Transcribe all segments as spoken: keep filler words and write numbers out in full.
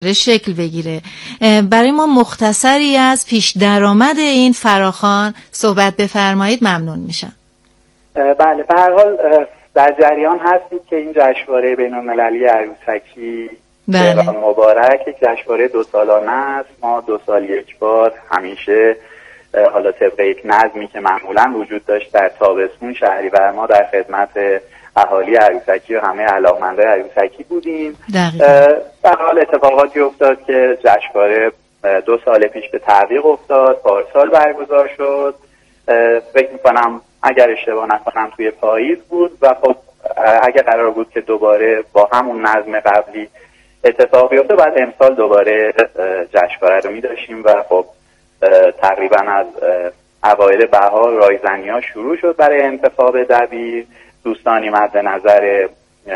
شکل بگیره. برای ما مختصری از پیش درآمد این فراخوان صحبت بفرمایید ممنون میشم. بله، به هر حال در جریان هستید که این جشنواره بین‌المللی عروسکی بله. مبارک یک جشنواره دو سالانه است. ما دو سال یک بار همیشه حالا طبق یک نظمی که معمولا وجود داشت در تابستون شهریور ما در خدمت اهالی عروسکی و همه علاقه‌مندان عروسکی بودیم. در حال اتفاقاتی افتاد که جشنواره دو سال پیش به تعویق افتاد، پارسال برگزار شد. فکر می‌کنم اگر اشتباه نکنم توی پاییز بود و خب اگر قرار بود که دوباره با همون نظم قبلی اتفاق بیفته بعد امسال دوباره جشنواره رو می‌داشتیم و خب تقریبا از اوایل بهار رایزنی‌ها شروع شد برای انتخاب دبیر. دوستانی مد نظر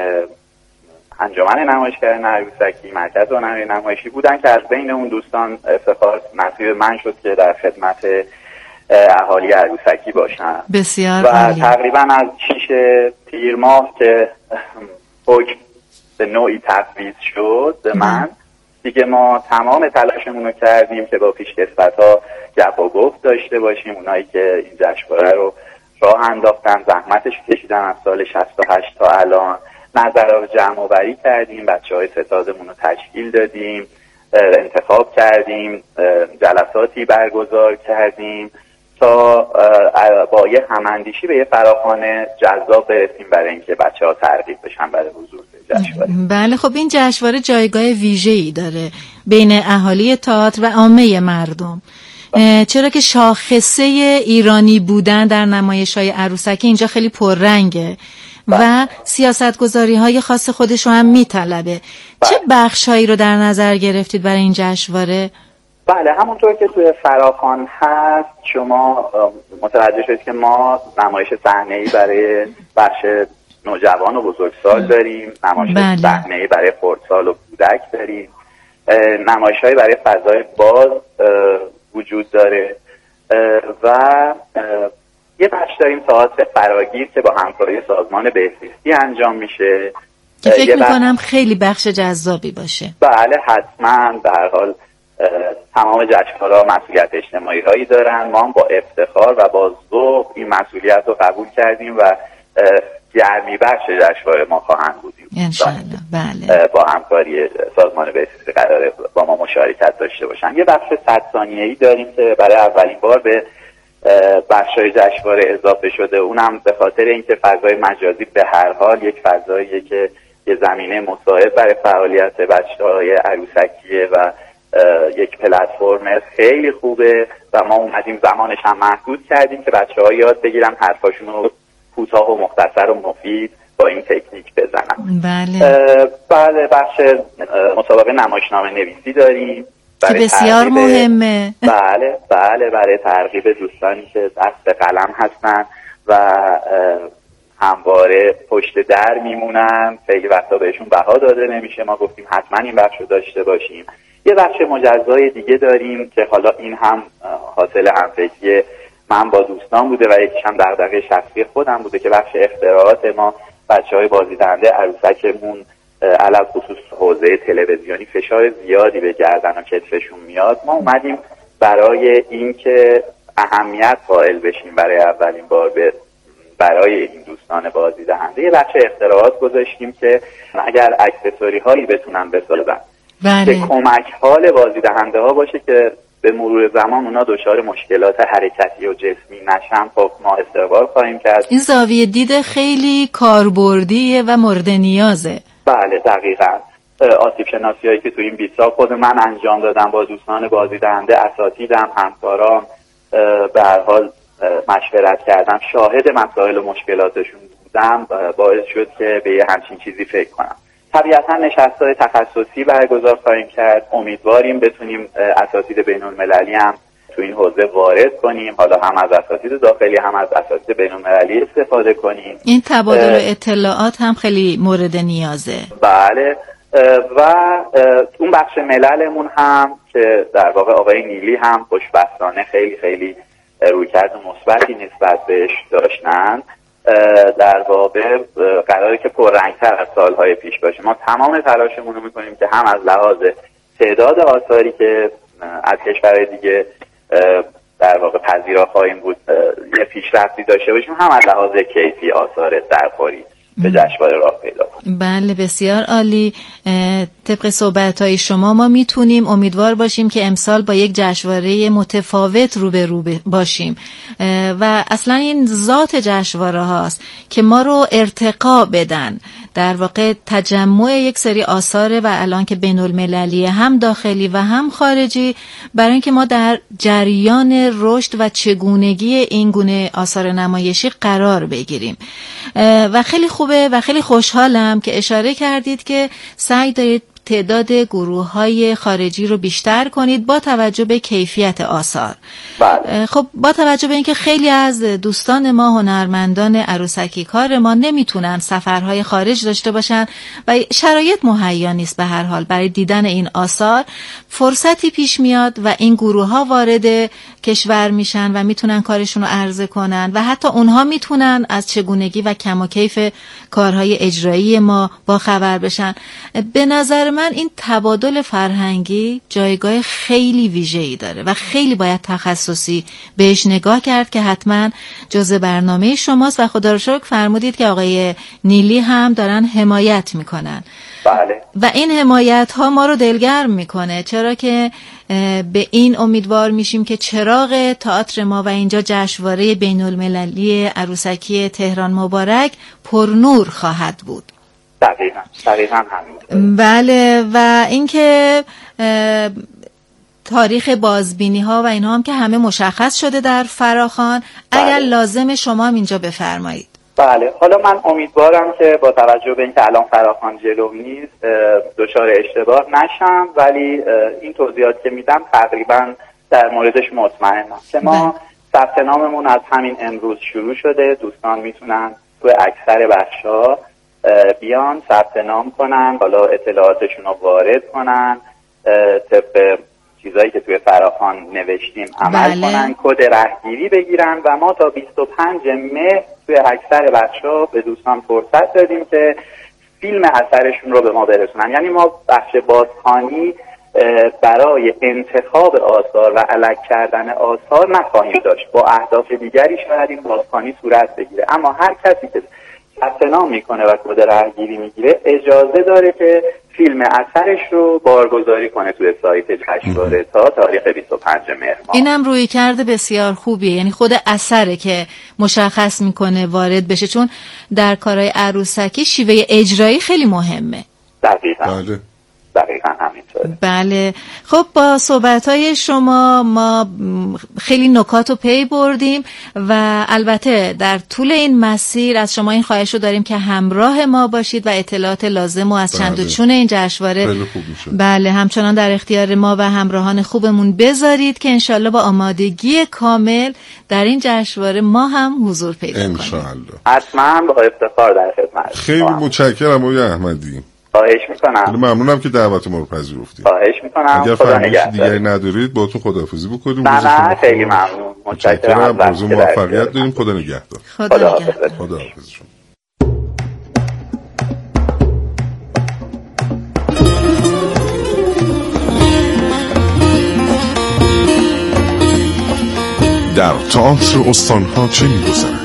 انجمن نمایشگران عروسکی، مرکز هنری نمایشی بودن که از بین اون دوستان افتخار نصیب من شد که در خدمت اهالی عروسکی باشم. بسیار و عالی. تقریبا از شیش تیر ماه که حکم به نوعی تفویض شد به من دیگه ما تمام تلاشمون رو کردیم که با پیشکسوت‌ها گپ و گفت داشته باشیم. اونایی که این جشنواره رو راه انداختن زحمتش کشیدن از سال شصت و هشت تا الان، نظرات جمع آوری کردیم، بچه‌های ستادمون رو تشکیل دادیم، انتخاب کردیم، جلساتی برگزار کردیم تا با یه هماندیشی به یه فراخوان جذاب برسیم برای اینکه بچه‌ها ترغیب بشن برای حضور به جشنواره. بله، خب این جشنواره جایگاه ویژه‌ای داره بین اهالی تئاتر و عامه مردم، چرا که شاخصه ایرانی بودن در نمایش‌های عروسکی اینجا خیلی پررنگه و سیاستگذاری‌های خاص خودش رو هم میطلبه. چه بخش‌هایی رو در نظر گرفتید برای این جشنواره؟ بله، همونطور که توی فراخوان هست شما متوجه شدید که ما نمایش صحنه‌ای برای بخش نوجوان و بزرگسال داریم، نمایش بله. صحنه‌ای برای خردسال و کودک داریم، نمایش‌های برای فضای باز وجود داره و یه بخش داریم تئاتر فراگیر که با همکاری سازمان بهزیستی انجام میشه که فکر میکنم خیلی بخش جذابی باشه. بله حتما. به هر حال تمام جشنواره‌ها مسئولیت اجتماعی هایی دارن، ما هم با افتخار و با ذوق این مسئولیت رو قبول کردیم و گرمی بخش جشنواره ما خواهند بودیم انشالله. بله، با همکاری سازمان بهزیستی قراره با ما مشارکت داشته باشن. یه بخش صد ثانیه‌ای داریم که برای اولین بار به بخش‌های جشنواره اضافه شده، اونم به خاطر اینکه فضای مجازی به هر حال یک فضاییه که یه زمینه مساعد برای فعالیت بچه‌های عروسکیه و یک پلتفرم خیلی خوبه و ما اومدیم زمانش هم محدود کردیم که بچه‌ها یاد بگیرن حرفاشون رو کوتاه و مختصر و مفید با این تکنیک بزنن. بله. بله، بخش مسابقه نمایشنامه نویسی داریم که بسیار مهمه. بله بله برای ترغیب دوستانی که دست قلم هستن و همواره پشت در میمونن، خیلی وقتا بهشون بها داده نمیشه، ما گفتیم حتما این بخش رو داشته باشیم. یه بخش مجزای دیگه داریم که حالا این هم حاصل همفکری من با دوستان بوده و یکیش هم دغدغه شخصی خودم بوده که بخش اختراعات ما بچه‌های بازیدهنده عروسکمون علاوه خصوص حوزه تلویزیونی فشار زیادی به گردن و کتفشون میاد. ما اومدیم برای اینکه اهمیت قائل بشیم برای اولین بار به برای این دوستان بازیدهنده یه بخش اختراعات گذاشتیم که اگر اکسسوری هایی بتونن بسازن که کمک حال بازیدهنده ها باشه که به مرور زمان اونا دچار مشکلات حرکتی و جسمی نشن، خب ما استقبال خواهیم کرد. این زاویه دید خیلی کاربردیه و مورد نیازه. بله دقیقاً. آسیب شناسی هایی که تو این بیست سال خود من انجام دادم با دوستان بازیدهنده، اساتیدم، همکارام به هر حال مشورت کردم، شاهد مسائل و مشکلاتشون بودم، باعث شد که به یه همچین چیزی فکر کنم. طبیعتا نشست‌های تخصصی برگزار خواهیم کرد، امیدواریم بتونیم اساتید بین‌المللی هم تو این حوزه وارد کنیم، حالا هم از اساتید داخلی هم از اساتید بین‌المللی استفاده کنیم. این تبادل اطلاعات هم خیلی مورد نیازه. بله و اون بخش مللمون هم که در واقع آقای نیلی هم خوشبختانه خیلی خیلی رویکرد مثبتی نسبت بهش داشتن، در واقع قراره که پررنگ‌تر از سالهای پیش باشه. ما تمام تلاشمون رو میکنیم که هم از لحاظ تعداد آثاری که از کشورهای دیگه در واقع پذیرا خواهیم بود یه پیشرفتی داشته باشیم، هم از لحاظ کیفی آثار سرخوری به جشنواره راه پیدا کنیم. بله بسیار عالی. طبق صحبت‌های شما ما میتونیم امیدوار باشیم که امسال با یک جشنواره متفاوت روبرو باشیم و اصلا این ذات جشنواره هاست که ما رو ارتقا بدن، در واقع تجمع یک سری آثار و الان که بین المللی هم داخلی و هم خارجی، برای اینکه ما در جریان رشد و چگونگی این گونه آثار نمایشی قرار بگیریم. و خیلی خوبه و خیلی خوشحالم که اشاره کردید که سعی دارید تعداد گروه‌های خارجی رو بیشتر کنید با توجه به کیفیت آثار. بله. خب با توجه به اینکه خیلی از دوستان ما هنرمندان عروسکی کار ما نمیتونن سفرهای خارج داشته باشن و شرایط مهیا نیست به هر حال برای دیدن این آثار، فرصتی پیش میاد و این گروه‌ها وارد کشور میشن و میتونن کارشون رو عرضه کنن و حتی اونها میتونن از چگونگی و کم و کیف کارهای اجرایی ما با خبر بشن. به نظر من این تبادل فرهنگی جایگاه خیلی ویژه‌ای داره و خیلی باید تخصصی بهش نگاه کرد که حتما جزء برنامه شماست و خدا رو شکر فرمودید که آقای نیلی هم دارن حمایت میکنن. بله. و این حمایت ها ما رو دلگرم میکنه، چرا که به این امیدوار میشیم که چراغ تئاتر ما و اینجا جشنواره بین المللی عروسکی تهران مبارک پرنور خواهد بود. دقیقاً دقیقاً همین. بله. و اینکه تاریخ بازبینی ها و اینها هم که همه مشخص شده در فراخوان. بله. اگر لازم شما هم اینجا بفرمایید. بله، حالا من امیدوارم که با توجه به اینکه الان فراخوان جلوم نیست دچار اشتباه نشم، ولی این توضیحات که میدم تقریبا در موردش مطمئنم که ما ثبت ناممون از همین امروز شروع شده. دوستان میتونن تو اکثر بخشا بیان ثبت نام کنن، حالا اطلاعاتشون رو وارد کنن، طبق چیزایی که توی فراخوان نوشتیم عمل بله. کنن، کد رهگیری بگیرن و ما تا بیست و پنجم مهر توی اکثر بخشا به دوستان فرصت دادیم که فیلم اثرشون رو به ما برسونن. یعنی ما بخش بازخوانی برای انتخاب آثار و الگ کردن آثار نخواهیم داشت، با اهداف دیگری شاید این بازخوانی صورت بگیره، اما هر کسی که ثبت نام میکنه و کد رهگیری میگیره اجازه داره که فیلم اثرش رو بارگذاری کنه توی سایت جشنواره تا تاریخ بیست و پنجم مهر. اینم روی کرده بسیار خوبیه، یعنی خود اثره که مشخص میکنه وارد بشه، چون در کارهای عروسکی شیوه اجرایی خیلی مهمه. دقیقاً. بله. دقیقاً همینطوره. بله. خب با صحبت‌های شما ما خیلی نکات رو پی بردیم و البته در طول این مسیر از شما این خواهش رو داریم که همراه ما باشید و اطلاعات لازم و از بله. چند و چون این جشنواره بله همچنان در اختیار ما و همراهان خوبمون بذارید که انشالله با آمادگی کامل در این جشنواره ما هم حضور پیدا کنیم. انشالله. حتما با افتخار در خدمت. خیلی متشکرم آقای احمدی. خواهش میکنم. ممنونم که دعوت ما رو پذیرفتید. خواهش میکنم. اگر فرمایش دیگری ندارید باهاتون خداحافظی بکنیم. نه نه خیلی ممنون. متشکرم. آرزو موفقیت داریم. خدا نگهدار. خدا نگهدار. خداحافظ شما. در تئاتر استان‌ها چه می‌گذرد؟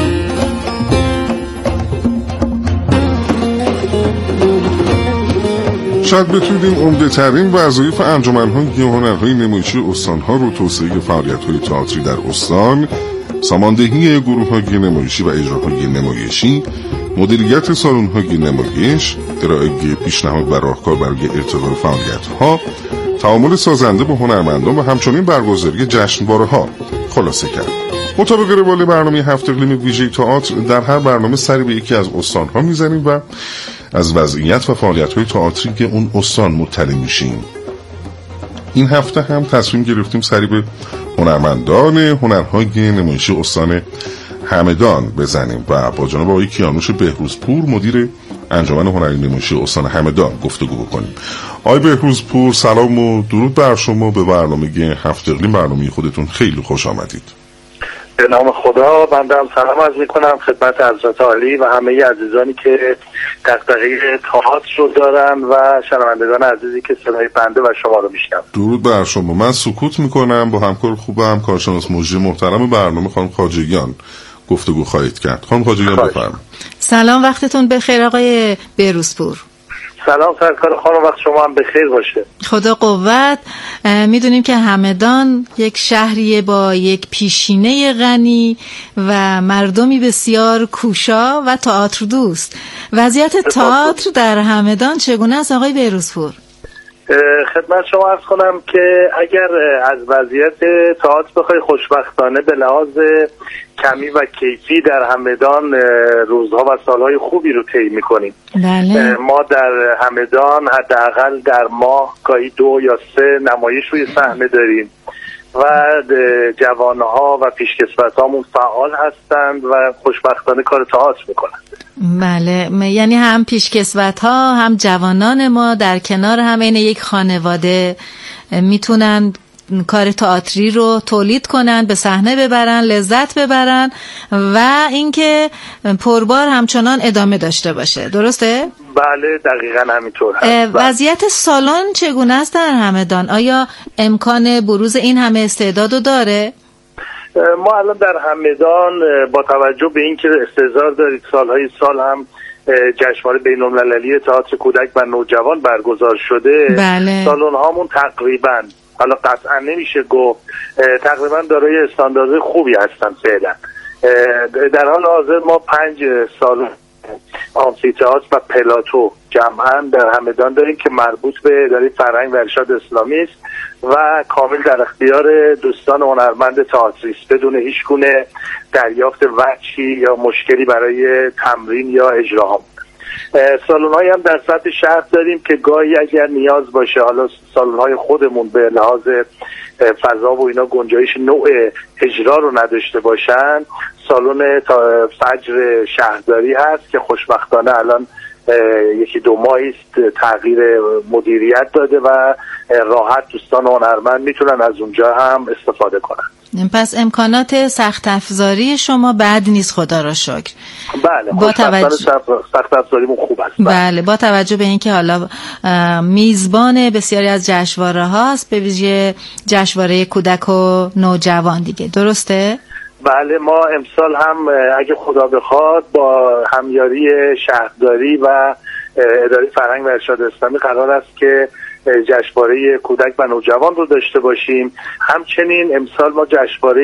شاید بتونیم عمده ترین وظایف انجمن‌های هنرهای نمایشی استان‌ها رو توسعه فعالیت‌های تئاتری در استان، ساماندهی گروه‌های نمایشی و اجراهای نمایشی، مدیریت سالن‌های نمایش، ارائه پیشنهاد و راهکار برای ارتقای فعالیت‌ها، تعامل سازنده با هنرمندان و همچنین برگزاری جشنواره‌ها خلاصه کرد. مطابق روال برنامه هفت اقلیم ویژه تئاتر در هر برنامه سری به یکی از استان‌ها می‌زنیم و از وضعیت و فعالیت‌های تئاتری که اون استان مطلع میشیم. این هفته هم تصمیم گرفتیم سری به هنرمندان هنرهای نمایشی استان همدان بزنیم و با جناب آقای کیانوش بهروزپور مدیر انجمن هنری نمایشی استان همدان گفتگو بکنیم. آقای بهروزپور سلام و درود بر شما. به برنامه هفت اقلیم برنامه خودتون خیلی خوش آمدید. به نام خدا. بنده هم سلام عرض میکنم خدمت حضرت عالی و همه عزیزانی که دغدغه تئاتر رو دارن و شنوندگان عزیزی که صدای بنده و شما رو میشنون. درود بر شما. من سکوت میکنم با همکار خوبم کارشناس مجری محترم برنامه خانم خواجگیان گفتگو خواهید کرد. خانم خواجگیان بفرمایید. سلام، وقتتون بخیر آقای بهروزپور. سلام سرکار خانم، وقت شما هم بخیر باشه. خدا قوت. میدونیم که همدان یک شهریه با یک پیشینه غنی و مردمی بسیار کوشا و تئاتر دوست. وضعیت تئاتر در همدان چگونه است آقای بهروزپور؟ خدمت شما عرض کنم که اگر از وضعیت تئاتر بخوای خوشبختانه به لحاظ کمی و کیفی در همدان روزها و سالهای خوبی رو طی می‌کنیم. بله. ما در همدان حداقل در ماه گاهی دو یا سه نمایش روی صحنه داریم و جوانها و پیشکسوتامون فعال هستند و خوشبختانه کار تئاتر میکنند. بله، یعنی هم پیشکسوت‌ها هم جوانان ما در کنار هم این یک خانواده میتونن کار تئاتری رو تولید کنن، به صحنه ببرن، لذت ببرن و اینکه پربار همچنان ادامه داشته باشه. درسته؟ بله دقیقاً همینطور هست. وضعیت سالن چگونه است در همدان؟ آیا امکان بروز این همه استعدادو داره؟ ما الان در همدان با توجه به اینکه استعداد دارید سالهای سال هم جشنواره بین‌المللی تئاتر کودک و نوجوان برگزار شده. بله. سالن هامون تقریباً، حالا قطعا نمیشه گفت، تقریبا دارای استاندارد خوبی هستن فعلا. در حال حاضر ما پنج سالن آمفی‌تئاتر و پلاتو جمعاً در همدان داریم که مربوط به اداره فرهنگ و ارشاد اسلامی است و کامل در اختیار دوستان هنرمند تئاتریست بدون هیچ گونه دریافت وجهی یا مشکلی برای تمرین یا اجراها. سالن‌هایی هم در سطح شهر داریم که گاهی اگر نیاز باشه، حالا سالن‌های خودمون به لحاظ فضا و اینا گنجایش نوع اجرا رو نداشته باشن، سالن فجر شهرداری هست که خوشبختانه الان یکی دو ماهی است تغییر مدیریت داده و راحت دوستان هنرمند میتونن از اونجا هم استفاده کنن. پس امکانات سخت افزاری شما بد نیست، خدا را شکر. بله، با توجه سخت افزاریمون خوب است. بله. بله، با توجه به اینکه حالا میزبان بسیاری از جشنواره هاست، به ویژه جشنواره کودک و نوجوان دیگه، درسته؟ بله، ما امسال هم اگه خدا بخواد با همیاری شهرداری و اداره فرهنگ و ارشاد اسلامی قرار است که جشنواره کودک و نوجوان رو داشته باشیم. همچنین امسال ما جشنواره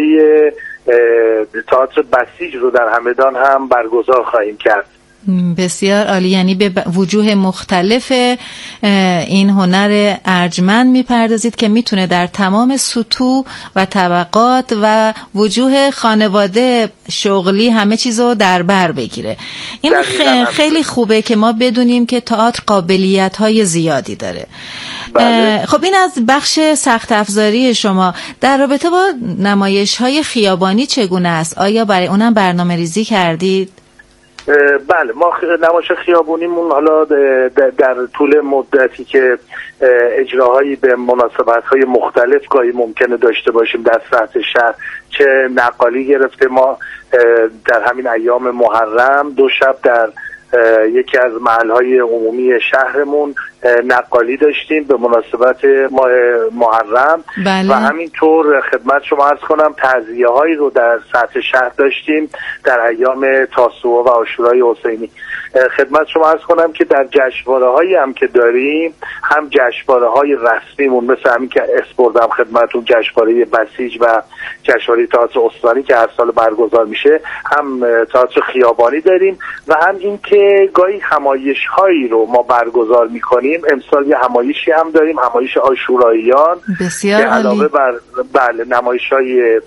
تئاتر بسیج رو در همدان هم برگزار خواهیم کرد. بسیار عالی. یعنی به وجوه مختلف این هنر ارجمند میپردازید که میتونه در تمام سطوح و طبقات و وجوه خانواده، شغلی، همه چیزو در بر بگیره. این خیلی خوبه که ما بدونیم که تئاتر قابلیت‌های زیادی داره. بله. خب این از بخش سخت افزاری شما. در رابطه با نمایش‌های خیابانی چگونه است؟ آیا برای اونم برنامه ریزی کردید؟ بله، ما نمایش خیابونیمون حالا در طول مدتی که اجراهایی به مناسبت‌های مختلف گاهی ممکنه داشته باشیم در سطح شهر، چه نقالی گرفته، ما در همین ایام محرم دو شب در یکی از محل‌های عمومی شهرمون نقالی داشتیم به مناسبت ماه محرم. بله. و همینطور خدمت شما عرض کنم تعزیه‌هایی رو در سطح شهر داشتیم در ایام تاسوعا و عاشورای حسینی. خدمت شما عرض کنم که در جشنواره‌هایی هم که داریم، هم جشنواره‌های رسمیمون مثل همین که اسپردم خدمتون، جشنواره بسیج و جشنواره تئاتر استانی که هر سال برگزار میشه، هم تئاتر خیابانی داریم و هم این که گاهی همایش‌هایی رو ما برگزار می‌کنیم. امسال یه همایشی هم داریم، همایش عاشوراییان، بسیار که علاوه بر بله نمایش‌های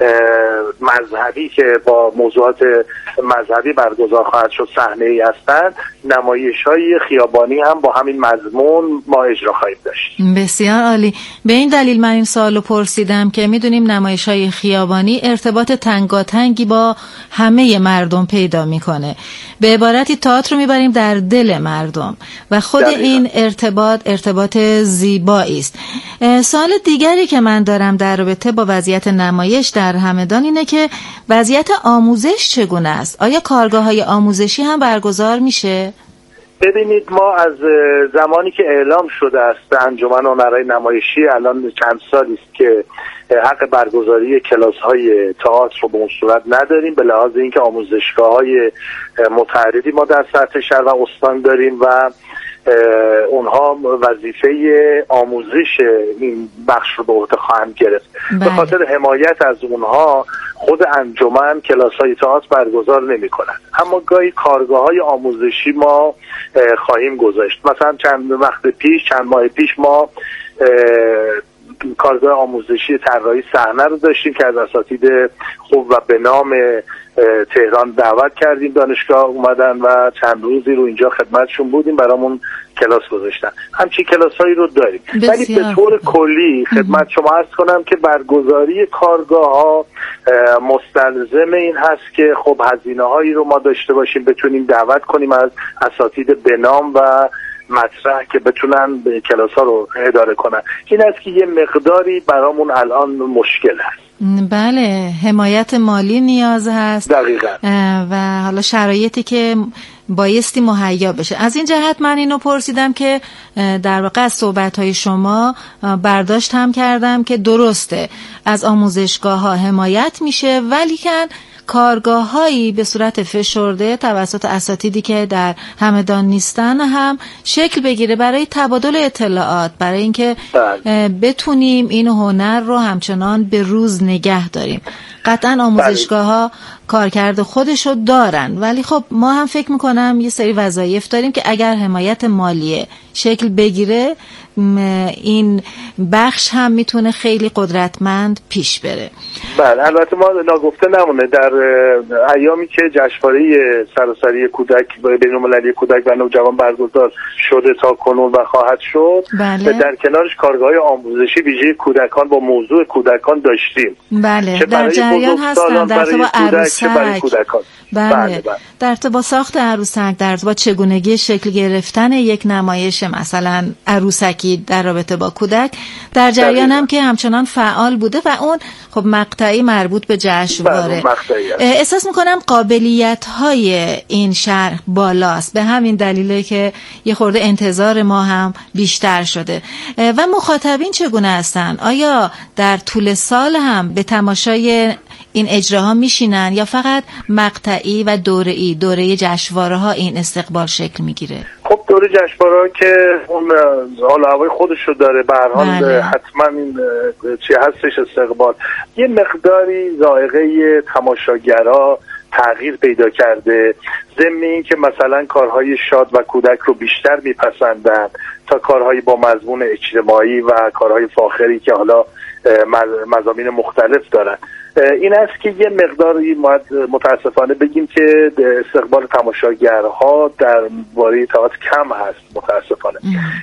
مذهبی که با موضوعات مذهبی برگزار خواهد شد صحنه‌ای هستند، نمایش‌های خیابانی هم با همین مضمون ما اجرا خواهیم داشت. بسیار عالی. به این دلیل من این سوالو پرسیدم که میدونیم نمایش‌های خیابانی ارتباط تنگاتنگی با همه مردم پیدا میکنه. به عبارتی تئاتر رو میبریم در دل مردم و خود دقیقا. این ارتباط ارتباط زیبایی است. سوال دیگری که من دارم در رابطه با وضعیت نمایش در همدان اینه که وضعیت آموزش چگونه است؟ آیا کارگاه‌های آموزشی هم برگزار میشه؟ ببینید، ما از زمانی که اعلام شده است انجمن هنرهای نمایشی الان چند سالی است که حق برگزاری کلاس‌های تئاتر رو به اون صورت نداریم، به لحاظ اینکه آموزشگاه‌های متعددی ما در سطح شهر و استان داریم و اونها وظیفه آموزش این بخش رو به عهده خواهند گرفت. به خاطر حمایت از اونها خود انجمن کلاس‌های تئاتر برگزار نمی‌کند، اما گاهی کارگاه‌های آموزشی ما خواهیم گذاشت. مثلا چند وقت پیش چند ماه پیش ما کارگاه آموزشی طراحی صحنه رو داشتیم که از اساتید خوب و به نام تهران دعوت کردیم، دانشگاه اومدن و چند روزی رو اینجا خدمتشون بودیم، برامون کلاس گذاشتن. همچین کلاسایی رو داریم. ولی به طور کلی خدمت شما عرض کنم که برگزاری کارگاه ها مستلزم این هست که خب هزینه هایی رو ما داشته باشیم، بتونیم دعوت کنیم از اساتید به نام و مطرح که بتونن به کلاس ها رو اداره کنن. این است که یه مقداری برامون الان مشکل هست. بله، حمایت مالی نیاز هست. دقیقاً. و حالا شرایطی که بایستی مهیا بشه. از این جهت من اینو پرسیدم که در واقع از صحبت‌های شما برداشت هم کردم که درسته از آموزشگاه‌ها حمایت میشه، ولی کن کارگاه‌هایی به صورت فشرده توسط اساتیدی که در همدان نیستن هم شکل بگیره برای تبادل اطلاعات، برای اینکه بتونیم این هنر رو همچنان به روز نگه داریم. قطعا آموزشگاه‌ها کارکرد خودشو دارن، ولی خب ما هم فکر میکنم یه سری وظایف داریم که اگر حمایت مالی شکل بگیره این بخش هم میتونه خیلی قدرتمند پیش بره. بله، البته ما ناگفته نمونه در ایامی که جشنواره سراسری کودک بین‌المللی کودک و نوجوان برگزار شده تا کنون و خواهد شد، بله. در کنارش کارگاه آموزشی ویژه کودکان با موضوع کودکان داشتیم. بله، در جریان هستن در ارتباط عروسک. بله. بله, بله. در ارتباط ساخت عروسک، در ارتباط چگونگی شکل گرفتن یک نمایش مثلا عروسکی در رابطه با کودک در جریان هم که همچنان فعال بوده و اون خب مقطعی مربوط به جشنواره. احساس میکنم قابلیت های این شهر بالاست، به همین دلیله که یه خورده انتظار ما هم بیشتر شده. و مخاطبین چگونه هستن؟ آیا در طول سال هم به تماشای این اجراها میشینن یا فقط مقطعی و دوره‌ای، دوره جشنواره ها این استقبال شکل میگیره؟ خب دوره جشنواره که اون حال هوای خودشو داره، به هر حال بله. حتما این چی هستش استقبال یه مقداری ذائقه تماشاگرها تغییر پیدا کرده، ضمن این که مثلا کارهای شاد و کودک رو بیشتر میپسندن تا کارهای با مضمون اجتماعی و کارهای فاخری که حالا مضامین مختلف دارن. این است که یه مقداری متاسفانه بگیم که استقبال تماشاگرها در باره تئاتر کم هست متاسفانه،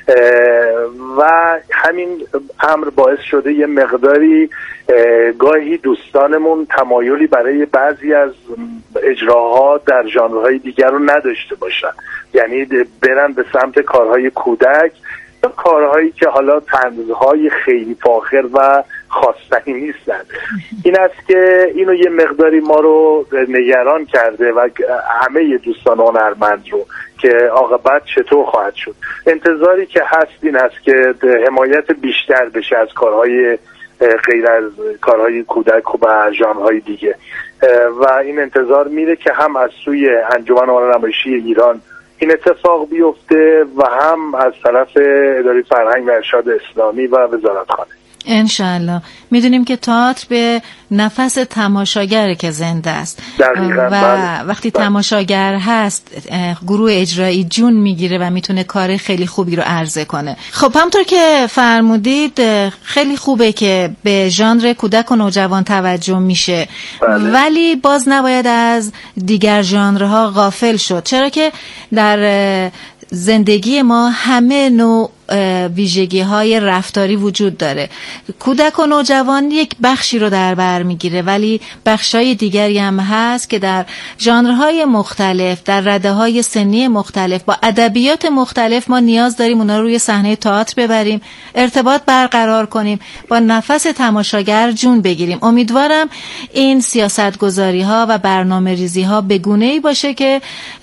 و همین امر باعث شده یه مقداری گاهی دوستانمون تمایلی برای بعضی از اجراها در ژانرهای دیگر رو نداشته باشن، یعنی برن به سمت کارهای کودک، کارهایی که حالا طنزهای خیلی فاخر و خواستنی نیستن. این است که اینو یه مقداری ما رو نگران کرده و همه دوستان هنرمند رو که عاقبت چطور خواهد شد. انتظاری که هست این است که حمایت بیشتر بشه از کارهای غیر از کارهای کودک و ژانرهای دیگه، و این انتظار میره که هم از سوی انجمن هنر نمایشی ایران این اتفاق بیفته و هم از طرف اداره فرهنگ و ارشاد اسلامی و وزارتخانه. انشالله. میدونیم که تئاتر به نفس تماشاگر که زنده است دقیقاً. و بله. وقتی بله. تماشاگر هست گروه اجرایی جون میگیره و میتونه کار خیلی خوبی رو عرضه کنه. خب همونطور که فرمودید خیلی خوبه که به ژانر کودک و نوجوان توجه میشه، بله. ولی باز نباید از دیگر ژانرها غافل شد، چرا که در زندگی ما همه نوع ویژگی های رفتاری وجود داره. کودک و نوجوان یک بخشی رو در بر میگیره، ولی بخشای دیگری هم هست که در ژانرهای مختلف، در رده‌های سنی مختلف، با ادبیات مختلف ما نیاز داریم اونا رو روی صحنه تئاتر ببریم، ارتباط برقرار کنیم، با نفس تماشاگر جون بگیریم. امیدوارم این سیاستگذاری ها و برنامه ریزی ها به گونه‌ای باشه که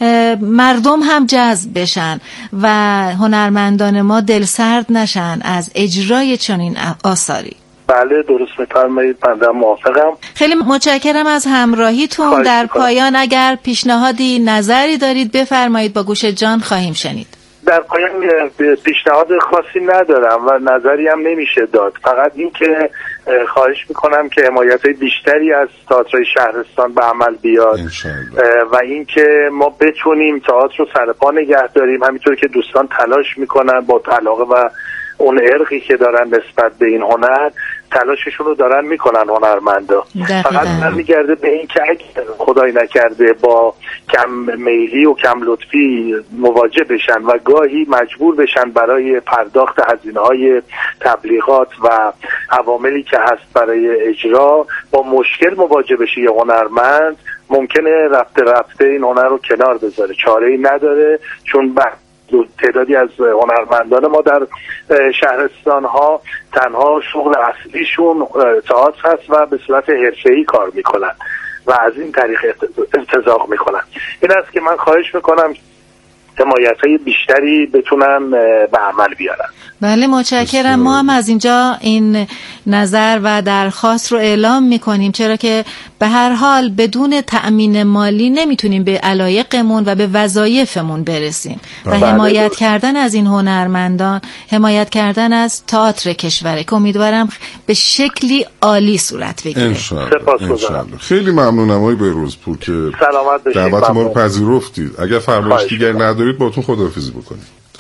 مردم هم جذب بشن و هنرمندان ما دلسرد نشن از اجرای چنین آثاری. بله درست می‌فرمایید، بنده موافقم. خیلی متشکرم از همراهیتون. در پایان اگر پیشنهادی، نظری دارید بفرمایید، با گوش جان خواهیم شنید. در پایان پیشنهاد خاصی ندارم و نظری هم نمیشه داد، فقط این که خواهش میکنم که حمایت بیشتری از تئاتر شهرستان به عمل بیاد و اینکه ما بتونیم تئاتر رو سرپا نگه داریم، همینطور که دوستان تلاش میکنن با علاقه و اون ارقی که دارن نسبت به این هنر تلاششون رو دارن میکنن هنرمندا. فقط برمیگرده به این که اگه خدای نکرده با کم میلی و کم لطفی مواجه بشن و گاهی مجبور بشن برای پرداخت هزینه‌های تبلیغات و عواملی که هست برای اجرا با مشکل مواجه بشه یه هنرمند، ممکنه رفته رفته این هنر رو کنار بذاره، چاره‌ای نداره، چون بعد تعدادی از هنرمندان ما در شهرستان ها تنها شغل اصلیشون تئاتر هست و به صورت حرفه‌ای کار میکنن و از این طریق ارتزاق میکنن. این است که من خواهش میکنم حمایت‌های بیشتری بتونن به عمل بیارن. بله متشکرم. ما هم از اینجا این نظر و درخواست رو اعلام میکنیم، چرا که به هر حال بدون تأمین مالی نمیتونیم به علایقمون و به وظایفمون برسیم و بله. حمایت کردن از این هنرمندان، حمایت کردن از تئاتر کشور که امیدوارم به شکلی عالی صورت بگیره. انشالله. خیلی ممنونم آقای بهروزپور که دعوت ما رو پذیرفتید. اگر فرمایش دیگری ندارید باهاتون خداحافظی بکنیم.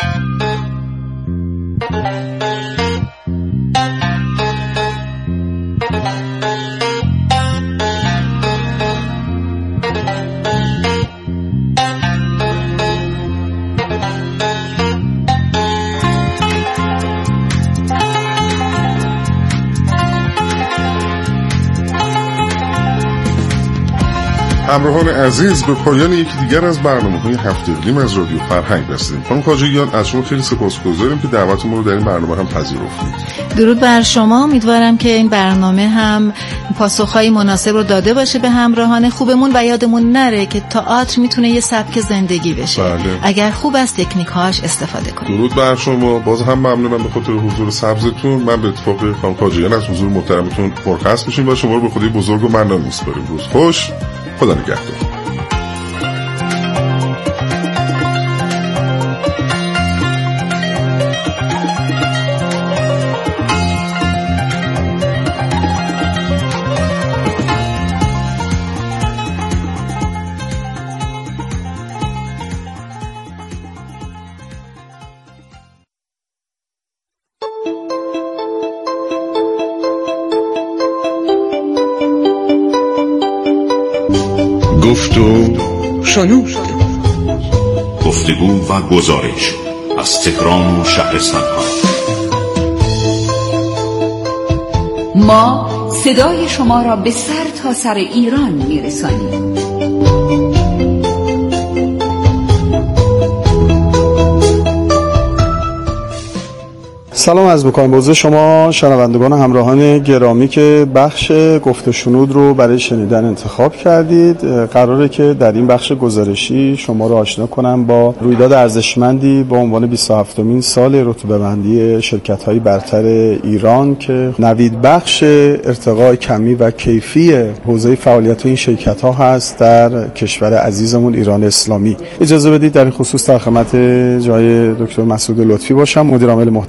همراهان عزیز، به پایان یکی دیگر از برنامه‌های هفته اقلیم از رادیو فرهنگ رسیدیم. خانم خواجگیان، از شما خیلی سپاسگزاریم که دعوت ما رو در این برنامه هم پذیرفتید. درود بر شما. امیدوارم که این برنامه هم پاسخهای مناسب رو داده باشه به همراهان خوبمون و یادمون نره که تئاتر میتونه یه سبک زندگی بشه. بله. اگر خوب از تکنیک‌هاش استفاده کنیم. درود بر شما. باز هم ممنونم به خاطر حضور سبزتون. من به اتفاق خانم خواجگیان از حضور محترمتون مرخص میشم و شما رو به خدای بزرگ و منان میسپاریم. روز خوش. خدا نگهدار. گفت و شنود، گفتگو و گزارش از تهران و شهرستان ها. ما صدای شما را به سر تا سر ایران میرسانیم. سلام عرض می‌کنم به حضور شما شنوندگان همراهان گرامی که بخش گفت و شنود رو برای شنیدن انتخاب کردید. قراره که در این بخش گزارشی شما رو آشنا کنم با رویداد ارزشمندی با عنوان بیست و هفتمین سال رتبه‌بندی شرکت‌های برتر ایران که نوید بخش ارتقاء کمی و کیفی حوزه فعالیت این شرکت‌ها هست در کشور عزیزمون ایران اسلامی. اجازه بدید در این خصوص در خدمت جای دکتر مسعود لطفی باشم، مدیر عامل محترم سازمان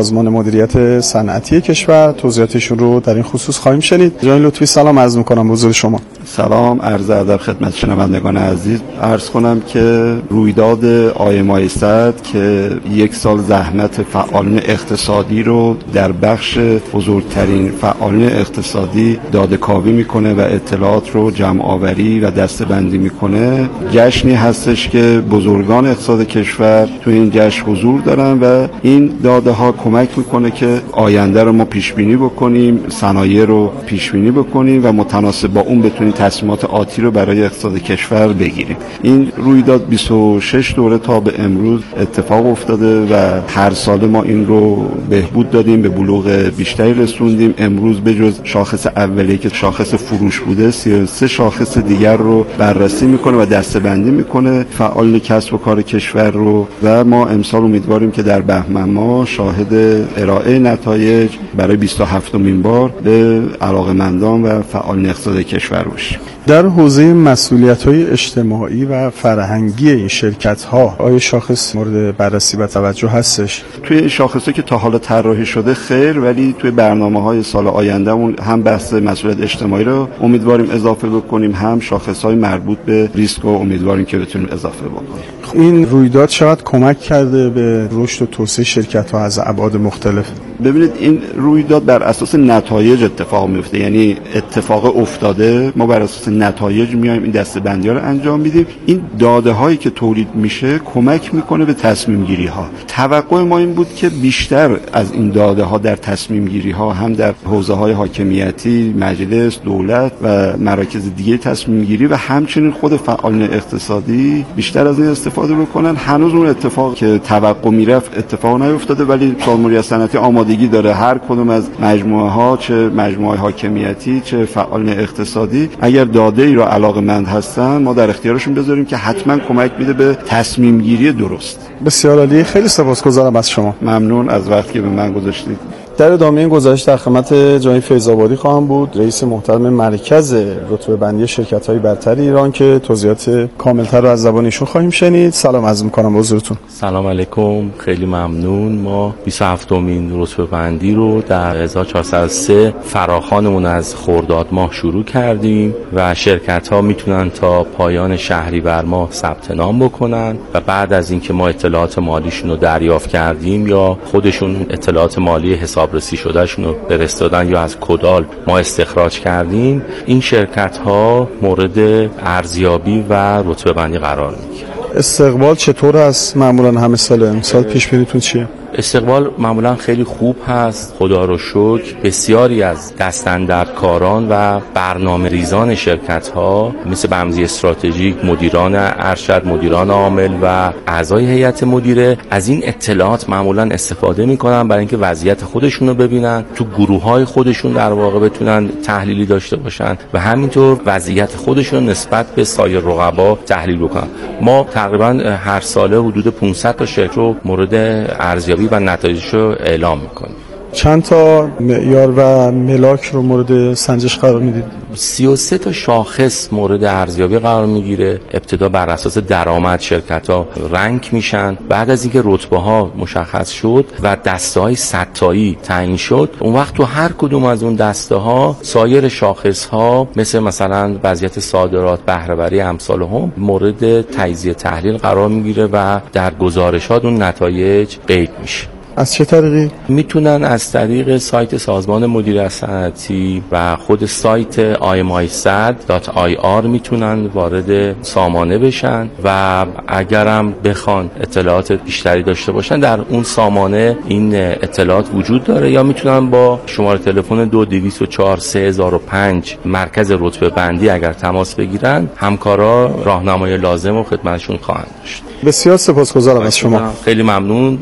سازمان مدیریت صنعتی کشور. توضیحاتشون رو در این خصوص خواهیم شنید. جناب لطفی سلام عرض می‌کنم حضور شما. سلام، عرض ادب خدمت شنوندگان عزیز. عرض کنم که رویداد آیمای صد که یک سال زحمت فعالین اقتصادی رو در بخش بزرگترین فعالین اقتصادی داده‌کاوی میکنه و اطلاعات رو جمع آوری و دسته‌بندی میکنه، جشنی هستش که بزرگان اقتصاد کشور تو این جشن حضور دارن و این داده ها کمک میکنه که آینده رو ما پیش بینی بکنیم، صنایع رو پیش بینی بکنیم و متناسب با اون بتونیم تصمیمات آتی رو برای اقتصاد کشور بگیریم. این رویداد بیست و شش دوره تا به امروز اتفاق افتاده و هر سال ما این رو بهبود دادیم، به بلوغ بیشتری رسوندیم. امروز به جز شاخص اولیه که شاخص فروش بوده، سی و سه شاخص دیگر رو بررسی میکنه و دسته‌بندی میکنه فعال کسب و کار کشور رو و ما امسال امیدواریم که در بهمن ماه شاهد ارائه نتایج برای بیست و هفتمین بار به علاقه‌مندان و فعالین اقتصاد کشور باشیم. در حوزه مسئولیت‌های اجتماعی و فرهنگی این شرکت‌ها آیا شاخص مورد بررسی و توجه هستش؟ توی این شاخصی که تا حالا طراحی شده خیر، ولی توی برنامه‌های سال آیندهمون هم بحث مسئولیت اجتماعی رو امیدواریم اضافه بکنیم، هم شاخص‌های مربوط به ریسک رو امیدواریم که بتونیم اضافه بکنیم. این رویداد چقدر کمک کرده به رشد و توسعه شرکت‌ها از ابعاد مختلف؟ ببینید، این رویداد بر اساس نتایج اتفاق میفته، یعنی اتفاق افتاده، ما بر اساس نتایج میایم این دسته‌بندی‌ها رو انجام میدیم. این داده هایی که تولید میشه کمک میکنه به تصمیم گیری ها. توقع ما این بود که بیشتر از این داده ها در تصمیم گیری ها، هم در حوزه های حاکمیتی، مجلس، دولت و مراکز دیگه تصمیم گیری و همچنین خود فعالین اقتصادی بیشتر از این استفاده بکنن. هنوز اون اتفاق که توقع میرفت اتفاق نیفتاده، ولی سازمان مدیریت صنعتی آمادگی داره هر کدوم از مجموعه ها، چه مجموعه حاکمیتی چه فعالین اقتصادی، اگر داده ای را علاقه‌مند هستن ما در اختیارشون بذاریم که حتما کمک میده به تصمیم گیری درست. بسیار عالی، خیلی سپاسگزارم از شما. ممنون از وقتی که به من گذاشتید. در ادامه این گزارش در خدمت جناب فیض‌آبادی خواهم بود، رئیس محترم مرکز رتبه بندی شرکت‌های برتر ایران، که توضیحات کاملتر رو از زبان ایشون خواهیم شنید. سلام عرض می‌کنم به حضورتون. سلام علیکم، خیلی ممنون. ما بیست و هفتمین رتبه بندی رو در هزار و چهارصد و سه فراخوانمون از خرداد ماه شروع کردیم و شرکت‌ها میتونن تا پایان شهریور ماه ثبت نام بکنن و بعد از اینکه ما اطلاعات مالیشون رو دریافت کردیم یا خودشون اطلاعات مالی حساب رسی شدهشون رو فرستادن یا از کدال ما استخراج کردیم، این شرکت ها مورد ارزیابی و رتبه بندی قرار میگیرن. استقبال چطور است معمولا همه سال؟ امسال پیش بینیتون چیه؟ استقبال معمولا خیلی خوب هست، خدا رو شکر. بسیاری از دستاندرکاران و برنامه ریزان شرکت ها مثل بمزی استراتژیک، مدیران ارشد، مدیران عامل و اعضای هیئت مدیره از این اطلاعات معمولا استفاده میکنن برای اینکه وضعیت خودشون رو ببینن، تو گروه های خودشون در واقع بتونن تحلیلی داشته باشن و همینطور وضعیت خودشون نسبت به سایر رقبا تحلیل بکنن. ما تقریبا هر ساله حدود پانصد تا شرکت رو مورد ارزیابی و نتایجش رو اعلام میکنیم. چند تا معیار و ملاک رو مورد سنجش قرار میدید؟ سی و سه تا شاخص مورد ارزیابی قرار میگیره. ابتدا بر اساس درآمد شرکت ها رنک میشن، بعد از اینکه رتبه ها مشخص شد و دسته های صد تایی تعیین شد، اون وقت تو هر کدوم از اون دسته ها سایر شاخص ها مثل مثلا وضعیت صادرات، بهره وری، امثال هم مورد تجزیه تحلیل قرار میگیره و در گزارشات اون نتایج قید میشه. از چه طریقی؟ میتونن از طریق سایت سازمان مدیریت صنعتی و خود سایت آی ام آی صد دات آی آر میتونن وارد سامانه بشن و اگرم بخوان اطلاعات بیشتری داشته باشن در اون سامانه این اطلاعات وجود داره، یا میتونن با شماره تلفن دو دویست و چهار سه هزار و پنج مرکز رتبه بندی اگر تماس بگیرن، همکارا راهنمای لازم و خدمتشون خواهند داشت. بسیار سپاسگزارم از شما. خیلی ممنون.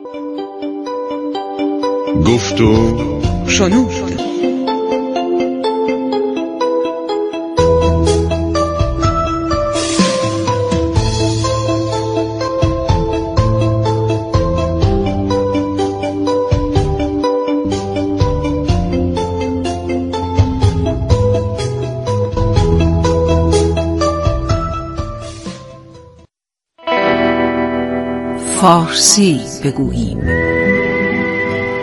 گفت و شنود. فارسی بگوییم.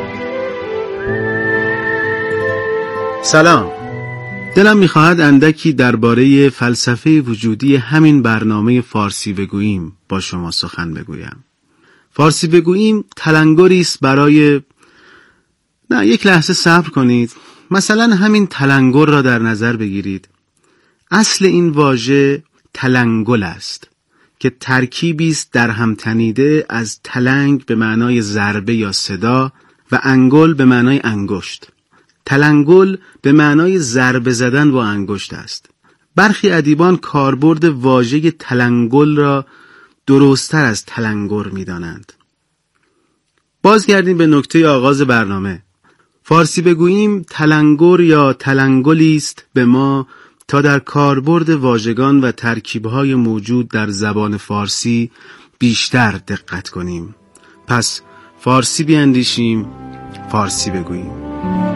سلام. دلم میخواهد اندکی درباره فلسفه وجودی همین برنامه فارسی بگوییم با شما سخن بگویم. فارسی بگوییم تلنگری است برای نه یک لحظه صبر کنید. مثلا همین تلنگر را در نظر بگیرید. اصل این واژه تلنگل است که ترکیبی است در هم تنیده از تلنگ به معنای ضربه یا صدا و انگل به معنای انگشت. تلنگل به معنای ضربه زدن با انگشت است. برخی ادیبان کاربرد واژه تلنگل را درست‌تر از تلنگر می‌دانند. بازگردیم به نکته آغاز برنامه. فارسی بگوییم تلنگر یا تلنگلی است به ما تا در کاربرد واژگان و ترکیب‌های موجود در زبان فارسی بیشتر دقت کنیم. پس فارسی بیاندیشیم، فارسی بگوییم.